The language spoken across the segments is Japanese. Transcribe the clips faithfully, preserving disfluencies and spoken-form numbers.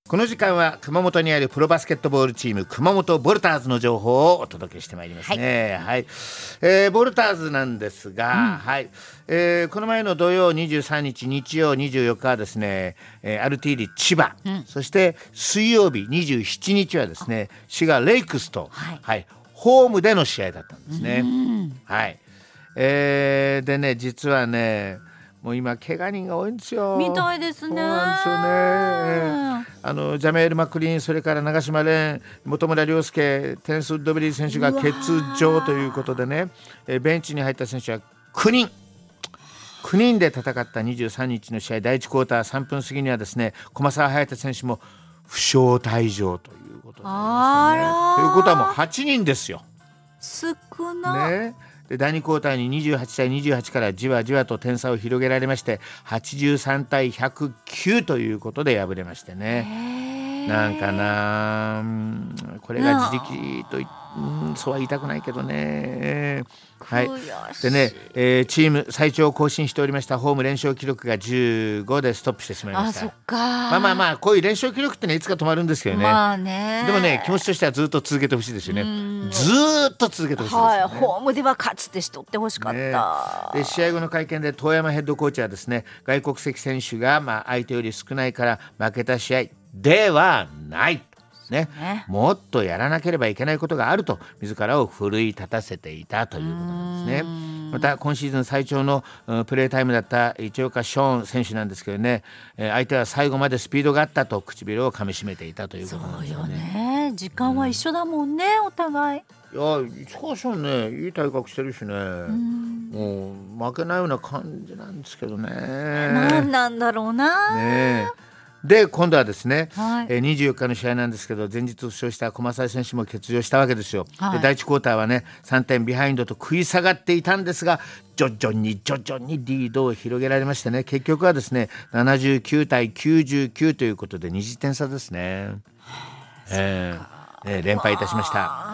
この時間は熊本にあるプロバスケットボールチーム熊本ボルターズの情報をお届けしてまいりますね。はい、はい、えー、ボルターズなんですが、うん、はい、えー、この前の土曜にじゅうさんにち、日曜にじゅうよっかはですね、えー、アールティーディー 千葉、うん、そして水曜日にじゅうしちにちはですね、滋賀レイクスと、はいはい、ホームでの試合だったんですね。はい、えー、でね、実はね、もう今怪我人が多いんですよ。 みたいですね。 そうなんですよね。あのジャメール・マクリーン、それから長島蓮、本村亮介、テンス・ウッドベリー選手が欠場ということでね、えベンチに入った選手はきゅうにんきゅうにんで戦ったにじゅうさんにちの試合、第いちクォーターさんぷん過ぎにはですね、駒澤隼人選手も負傷退場ということになりましたね。ということはもうはちにんですよ。 少な、 ね、でだいにクォーターににじゅうはちたいにじゅうはちからじわじわと点差を広げられまして、はちじゅうさんたいひゃくきゅうということで敗れましてね。なんかな、これが自力と言って、うん、そうは言いたくないけどね。はい、でね、えー、チーム最長を更新しておりましたホーム連勝記録がじゅうごでストップしてしまいました。 あ、そっか。 まあまあまあ、こういう連勝記録ってね、いつか止まるんですけどね。 まあね、 でもね、気持ちとしてはずっと続けてほしいですよね。ずーっと続けてほしいですよね。 はい、ホームでは勝つってしとってほしかった、ね、 で試合後の会見で遠山ヘッドコーチはですね、外国籍選手がまあ相手より少ないから負けた試合ではないね、ね、もっとやらなければいけないことがあると自らを奮い立たせていたということなんですね。また今シーズン最長の、うん、プレータイムだった市岡ショーン選手なんですけどね、えー、相手は最後までスピードがあったと唇を噛みしめていたということなんですよね。 そうよね、時間は一緒だもんね、うん、お互い。 いや、市岡ショーンね、いい体格してるしね、もう負けないような感じなんですけどね。 何なんだろうな、 ねえ。で今度はですね、 はい、 えー、にじゅうよっかの試合なんですけど、前日負傷した駒澤選手も欠場したわけですよ。 はい、 でだいいちクォーターはねさんてんビハインドと食い下がっていたんですが、徐々に徐々にリードを広げられましてね、結局はですねななじゅうきゅうたいきゅうじゅうきゅうということでにじゅってん差ですね。えーね、連敗いたしました。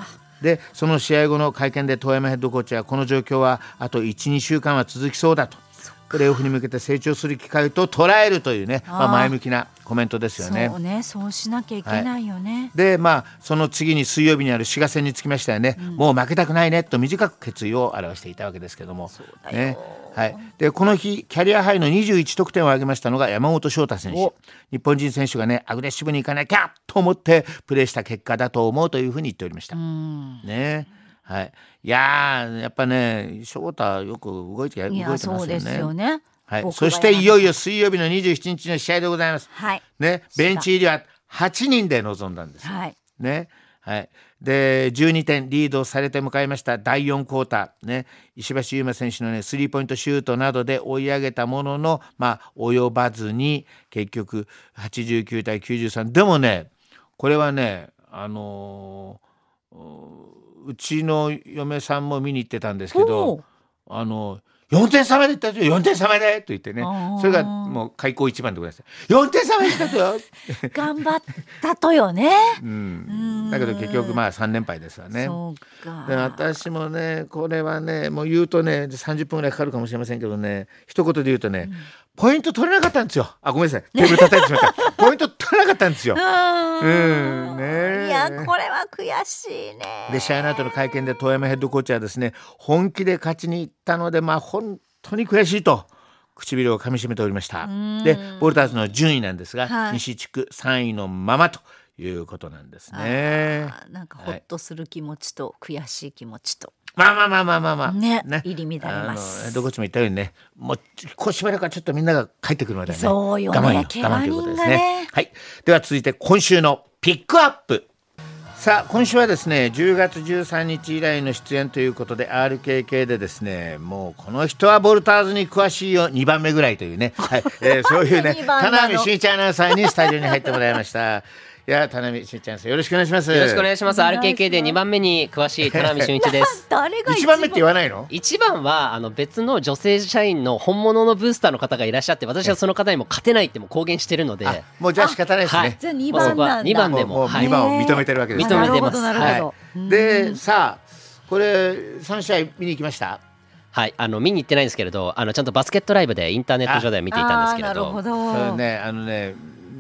でその試合後の会見で遠山ヘッドコーチは、この状況はあと いちにしゅうかんは続きそうだと、プレーオフに向けて成長する機会と捉えるというね、まあ、前向きなコメントですよね。 そうね、そうしなきゃいけないよね。はい、 でまあその次に水曜日にある滋賀戦につきましてはね、うん、もう負けたくないねと短く決意を表していたわけですけども、 そうだよ、 ね、はい、でこの日キャリアハイのにじゅういちとくてんを挙げましたのが山本翔太選手。日本人選手がねアグレッシブにいかなきゃと思ってプレーした結果だと思うというふうに言っておりました。うんね、はい、いややっぱね翔太よく動いて動いてますよね。 いやそうですよね。 はい、そしていよいよ水曜日のにじゅうしちにちの試合でございます。 はいね、ベンチ入りははちにんで臨んだんですよ。 はいねはい、でじゅうにてんリードされて迎えましただいよんクォーター、ね、石橋優真選手の、ね、スリーポイントシュートなどで追い上げたものの、まあ、及ばずに結局はちじゅうきゅうたいきゅうじゅうさん。でもねこれはね、あのー、うちの嫁さんも見に行ってたんですけど、あのよんてん差までいったぞ、よんてん差までと言ってね、それがもう開口一番でございます。よんてん差までいったぞ頑張ったとよね、 うん、だけど結局まあさんれんぱいですわね。 そうか。 で私もねこれはねもう言うとねさんじゅっぷんぐらいかかるかもしれませんけどね、一言で言うとね、うん、ポイント取れなかったんですよ。あ、ごめんなさい、テーブル叩いてしまったポイント取れなかったんですよ。うんね、 いやこれは悔しいね。 で試合の後の会見で遠山ヘッドコーチはですね、本気で勝ちに行ったのでまあ本当に悔しいと唇を噛みしめておりました。でボルターズの順位なんですが、はい、西地区さんいのままということなんですね。 なんかホッとする気持ちと悔しい気持ちと、 まあまあまあまあまあまあ、 ねね、入り乱れます。 あのヘッドコーチも言ったようにね、もうこうしばらくはちょっとみんなが帰ってくるまでね、 そうよね、 我慢よ、我慢ということですね。はい、では続いて今週のピックアップ。さあ今週はですねじゅうがつじゅうさんにち以来の出演ということで アールケーケー でですね、もうこの人はボルターズに詳しいよにばんめぐらいというね、はいえー、そういうね田波真一アナウンサーにスタジオに入ってもらいました。いや田波真一アナウンサーよろしくお願いします。 よろしくお願いします。 アールケーケー でにばんめに詳しい田波真一です誰がいちばんめって言わないの？ いちばんはあの別の女性社員の本物のブースターの方がいらっしゃって、私はその方にも勝てないっても公言してるので、 もうじゃあ仕方ないですね、はい、 じゃあにばんなんだ。 にばんでも、 もうにばんを認めてるわけですね。 認めてます。 はい、でさあこれさんしあい見に行きました？ はい、あの見に行ってないんですけれど、あのちゃんとバスケットライブでインターネット上では見ていたんですけれど、 あ、なるほど。 それね、あのね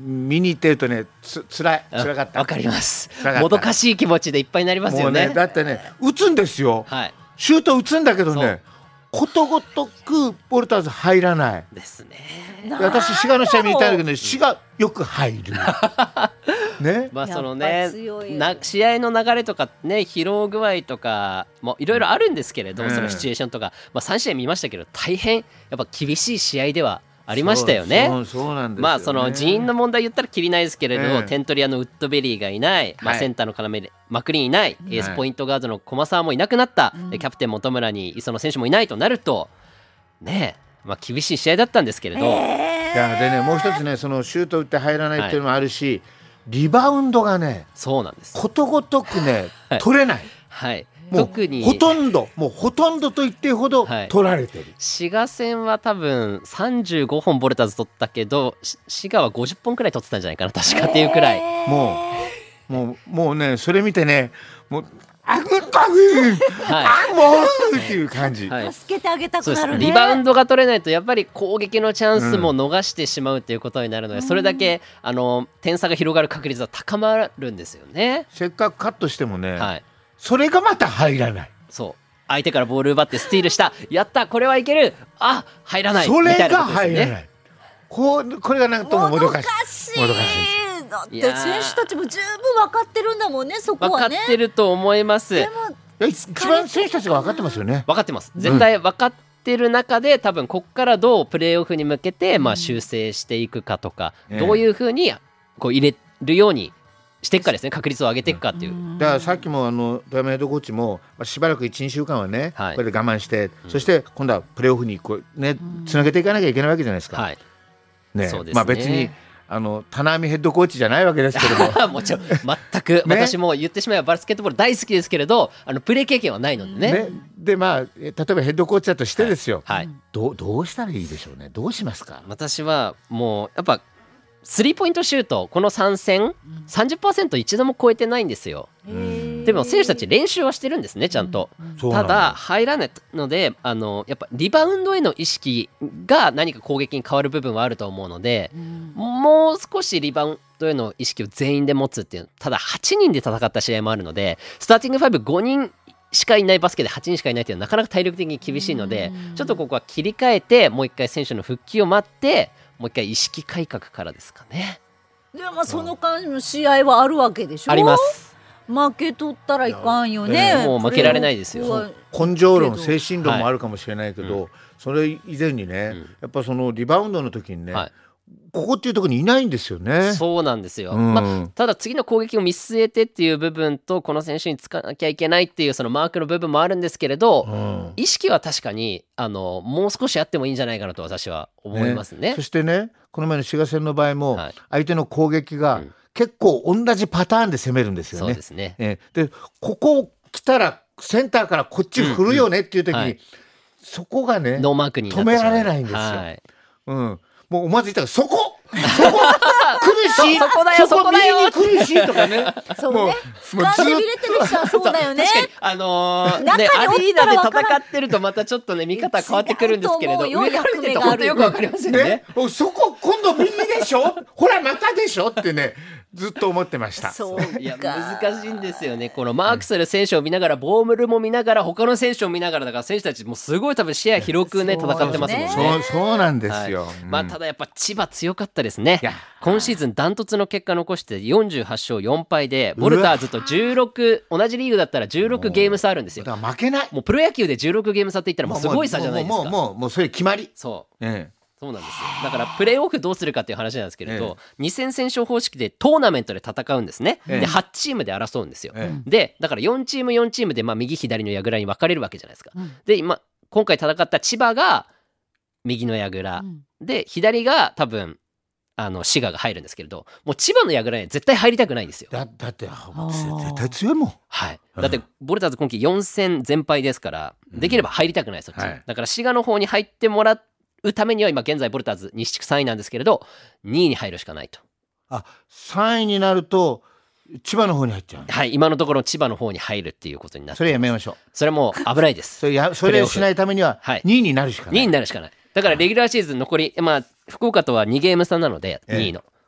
見に行ってるとねつ辛い辛かった。 わかります。 辛かったもどかしい気持ちでいっぱいになりますよね。 もうねだってね打つんですよ、 はい、 シュート打つんだけどそうねことごとくボルターズ入らないですね。 私滋賀の試合見たんだけどね滋賀よく入るねまあそのやっねぱ強いよな試合の流れとかね疲労具合とかもいろいろあるんですけれど、 うんそのシチュエーションとか、まあ、さん試合見ましたけど大変やっぱ厳しい試合ではありましたよね。 そうそうそうなんですよね。 まあその人員の問題言ったらきりないですけれど、 ええテントリアのウッドベリーがいない、まあ、 はいセンターの要マクリーンいない、エースポイントガードの駒澤もいなくなった、でキャプテン本村に磯野選手もいないとなるとねえ、まあ、厳しい試合だったんですけれど、 いやでねもう一つねそのシュート打って入らないっていうのもあるし、リバウンドがねそうなんです。 ことごとくねはい取れない、 はい、 もう特にほとんどもうほとんどと言っていいほどはい取られてる、 滋賀戦は多分さんじゅうごほんボルターズ取ったけどし滋賀はごじゅっぽんくらい取ってたんじゃないかな確かっていうくらい、 もうもうもうねそれ見てねもうあぐったぐはあもうっていう感じ、 いはい、 助けてあげたそうですくなるね。 リバウンドが取れないとやっぱり攻撃のチャンスも逃してしまうということになるので、それだけあの点差が広がる確率は高まるんですよね。 せっかくカットしてもね、 はい、 それがまた入らない、 そう相手からボール奪ってスティールしたやったこれはいけるあ入らないそれみたいながことですよね。 入らない、こうこれがなんとももどかしいもどかしいもどかしいですだっていやー選手たちも十分分かってるんだもんねそこ分かっはね。 てると思います。 でもいや一番選手たちが分かってますよね。 分かってます絶対分かってる中で、多分こっからどうプレーオフに向けて、まあ、修正していくかとか、 ええどういうふうにこう入れるようにしていくかですね。確率を上げていくかっていう、 だからさっきもあの富山ヘッドコーチもまあしばらくいち、にしゅうかんはね、 はいこれで我慢して、そして今度はプレーオフにこうねつなげていかなきゃいけないわけじゃないですか。 はいねそうですねまあ別にあの棚網ヘッドコーチじゃないわけですけどももちろん全く、私も言ってしまえばバスケットボール大好きですけれどあのプレー経験はないのでね。 ね、でまあえ例えばヘッドコーチだとしてですよ、 はい、 どうどうしたらいいでしょうね。どうしますか。 私はもうやっぱスリーポイントシュートこのさん戦 さんじゅっパーセント 一度も超えてないんですよ。でも選手たち練習はしてるんですねちゃんと、 そうなんだただ入らないのであのやっぱリバウンドへの意識が何か攻撃に変わる部分はあると思うので、もう少しリバウンドへの意識を全員で持つっていう。ただはちにんで戦った試合もあるのでスターティングファイブごにんしかいないバスケではちにんしかいないっていうのはなかなか体力的に厳しいので、ちょっとここは切り替えてもう一回選手の復帰を待ってもう一回意識改革からですかね。 でもその間の試合はあるわけでしょ。 あります。 負け取ったらいかんよいね。 やもう負けられないですよプレーオフは根性論精神論もあるかもしれないけど、 はそれ以前にね、やっぱそのリバウンドの時にね、 はいここっていうところにいないんですよね。 そうなんですよ、 うんまあ、ただ次の攻撃を見据えてっていう部分とこの選手につかなきゃいけないっていうそのマークの部分もあるんですけれど、 うん意識は確かにあのもう少しあってもいいんじゃないかなと私は思いますね。 そしてねこの前の滋賀戦の場合も、 はい相手の攻撃がうん結構同じパターンで攻めるんですよね。 そうですね。 えーでここ来たらセンターからこっち振るよねっていう時に、 うんはいそこがね、 ノーマークになってしまう止められないんですよはいうん、もう思わず言ったらそこそこ苦しいそそこだよそこそこだよ右に苦しいとかねそうもうねもう俯瞰で見れてる人はそうだよね。 確かにあのー中にね、アおっリーナでたらわからん戦ってるとまたちょっとね見方変わってくるんですけれど、 違うと思うよ上から見てると本当よくわかりますよね。 ね、おそこ今度右でしょほらまたでしょってねずっと思ってました。 そうかいや難しいんですよね。このマークする選手を見ながらボームルも見ながら他の選手を見ながらだから選手たちもすごい多分視野広くねそう戦ってますもんね。 そうそうなんですよ、 はいうんまあ、ただやっぱ千葉強かったですねいや。 今シーズンダントツの結果残してよんじゅうはちしょうよんぱいでボルターズとじゅうろく同じリーグだったらじゅうろくゲーム差あるんですよ。 だから負けないもうプロ野球でじゅうろくゲーム差って言ったらもうすごい差じゃないですか。 もうもうもうもうもうそれ決まり、 そうええそうなんですよ。だからプレーオフどうするかっていう話なんですけれど、 えに戦先勝方式でトーナメントで戦うんですね。 ええではちチームで争うんですよ。 えでだからよんチームよんチームでまあ右左の櫓に分かれるわけじゃないですか。で今今回戦った千葉が右の櫓、 うんで左が多分あの滋賀が入るんですけれど、もう千葉の櫓には絶対入りたくないんですよ。 だだってー絶対強いもん。 はい、だってボルターズ今季よん戦全敗ですからできれば入りたくないそっちに、 はいだから滋賀の方に入ってもらうためには今現在ボルターズ西地区さんいなんですけれどにいに入るしかないと。 あさんいになると千葉の方に入っちゃう。 はい、今のところ千葉の方に入るっていうことになってそれやめましょう。 それも危ないですそれやそれをしないためにははいにいになるしかない。 にいになるしかない。だからレギュラーシーズン残り、まあ、福岡とはにゲーム差なのでええにいの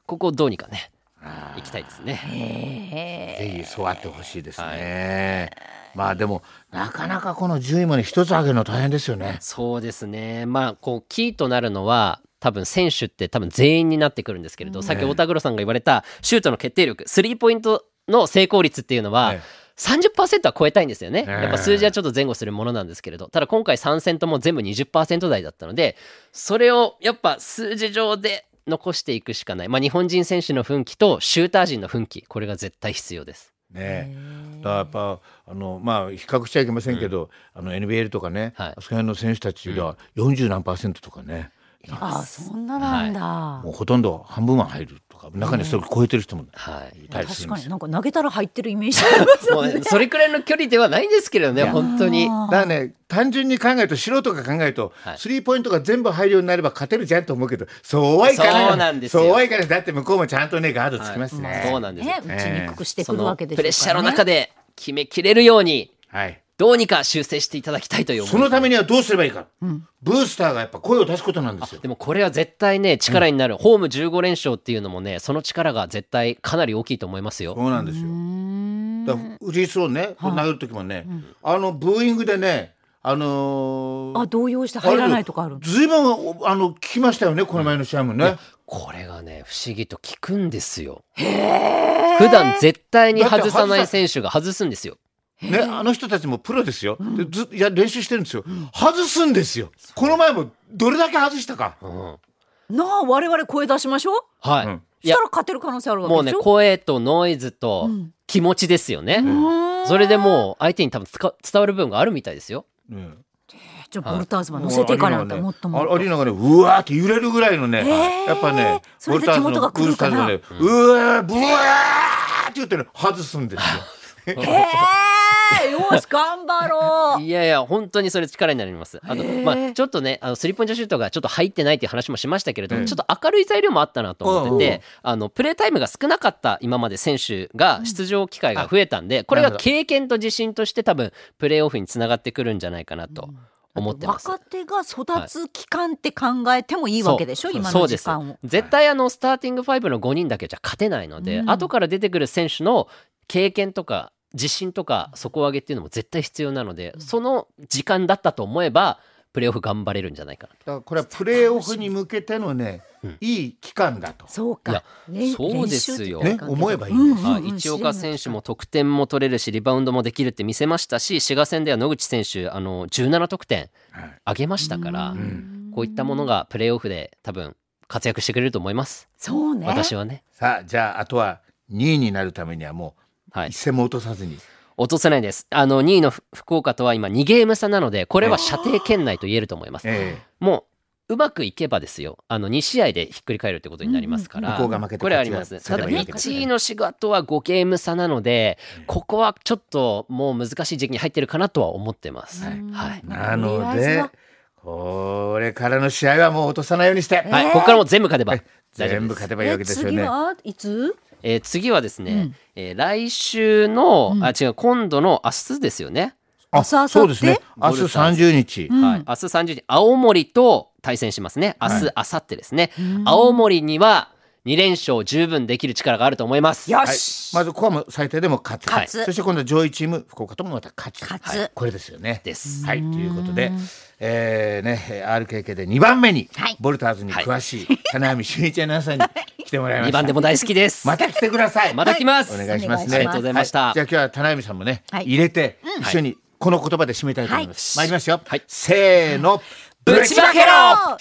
ここをどうにかねあー行きたいですね。 へぜひそうあってほしいですね、まあでもなかなかこの順位もね一つ上げるの大変ですよね。 そうですね。まあこうキーとなるのは多分選手って多分全員になってくるんですけれど、さっき太田黒さんが言われたシュートの決定力、スリーポイントの成功率っていうのは、 ええさんじゅっパーセントは超えたいんですよね。 ええやっぱ数字はちょっと前後するものなんですけれど、ただ今回さん戦とも全部 にじゅっパーセント 台だったので、それをやっぱ数字上で残していくしかない。まあ日本人選手の奮起とシューター陣の奮起、これが絶対必要です。 ね、だからやっぱあのまあ比較しちゃいけませんけど、あの エヌビーエル とかね、 はいあそこら辺の選手たちがよんじゅう何パーセントとかね、 ああ、そんななんだ、 もうほとんど半分は入るとか、中にそれを超えてる人もはいいたりするんですよ。 確かになんか投げたら入ってるイメージありますもうねそれくらいの距離ではないんですけれどね、本当に。 だからね、単純に考えると素人が考えると、 はいスリーポイントが全部入るようになれば勝てるじゃんと思うけど、そうはいかない。 そうなんですよそうはいかない。だって向こうもちゃんとねガードつきますね、 はいそうなんですよね、打ちにくくしてくるそのわけでしょうからね。 プレッシャーの中で決めきれるようにはい、 どうにか修正していただきたいという思い。 そのためにはどうすればいいか、ブースターがやっぱ声を出すことなんですよ。 でもこれは絶対ね力になる、ホームじゅうご連勝っていうのもね、その力が絶対かなり大きいと思いますよ。 そうなんですよ。だからフリースローね、投げる時もね、あのブーイングでね、あのーあ、動揺して入らないとかある。 ずいぶんあの聞きましたよね、この前の試合もね。 これがね不思議と効くんですよ。普段絶対に外さない選手が外すんですよ。 ね、あの人たちもプロですよ。でずいや練習してるんですよ。外すんですよ。この前もどれだけ外したか。 うんなあ、我々声出しましょう。 はい、 うんいやしたら勝てる可能性あるわけもうねでしょ。 声とノイズと気持ちですよね、それでもう相手に多分つか伝わる部分があるみたいですよ。 うんじゃあボルターズマン乗せていかないと、もっともっと。 アリーナがねうわーって揺れるぐらいのね、 へーやっぱねそれで手元が来るかなボルターズのブースターズがね、うわーブワーって言ってね外すんですよ。 えー、よし頑張ろう。 いやいや本当にそれ力になります。あと、まあ、ちょっとねあのスリーポイントシュートがちょっと入ってないっていう話もしましたけれども、 うんちょっと明るい材料もあったなと思ってて、 うんうんあのプレータイムが少なかった今まで選手が出場機会が増えたんで、これが経験と自信として多分プレーオフにつながってくるんじゃないかなと思ってます。 若手が育つ期間って考えてもいいわけでしょ、 そう今そうですの時間を。 絶対あのスターティングファイブのごにんだけじゃ勝てないので、 うん後から出てくる選手の経験とか自信とか底上げっていうのも絶対必要なので、その時間だったと思えばプレーオフ頑張れるんじゃないかなと。 だからこれはプレーオフに向けてのね、いい期間だと、 そうかいや。 練そうですよ練習って言ったらあかんけどね思えばいいんですはい一岡選手も得点も取れるしリバウンドもできるって見せましたし、滋賀戦では野口選手あのじゅうなな得点はい上げましたから、 んこういったものがプレーオフで多分活躍してくれると思います、 そうね。 私はね。 さあじゃああとはにいになるためにはもうはい一戦も落とさずに、 落とせないです。あのにいの福岡とは今にゲーム差なので、これは射程圏内と言えると思います、 えもううまくいけばですよ、あのに試合でひっくり返るってことになりますから、 うんうん向こうが負けてこれはあります。ただ勝ちがすればいいわけですねいちいの滋賀とはごゲーム差なので、ここはちょっともう難しい時期に入ってるかなとは思ってます。 はいはいえなのでとりあえずはこれからの試合はもう落とさないようにして、 はい、ここからも全部勝てば大丈夫です。 全部勝てばいいわけですよね。 え次はいつ？ えー次はですね、えー来週の、あ違う今度の明日ですよね。 あ明日明後日そうですね。明日さんじゅうにち、 はい、明日さんじゅうにち青森と対戦しますね。明日、明後日ですね。青森にはに連勝十分できる力があると思います。 よはい、 し。 まずここはもう最低でも勝つ、 勝つそして今度は上位チーム福岡ともまた勝つ勝つはい、これですよね。 ですはいということで、えーね、アールケーケー でにばんめに、 はいボルターズに詳しい金波俊一アナウンサーに来てもらいました。 にばんでも大好きです。 また来てください。 また来ます。 お願いしますね。 お願いしますありがとうございました。 はいじゃあ今日は田波さんもね、 はい入れて、一緒にこの言葉で締めたいと思います。 はい参りますよ。 はいせーの、 ぶちまけろ。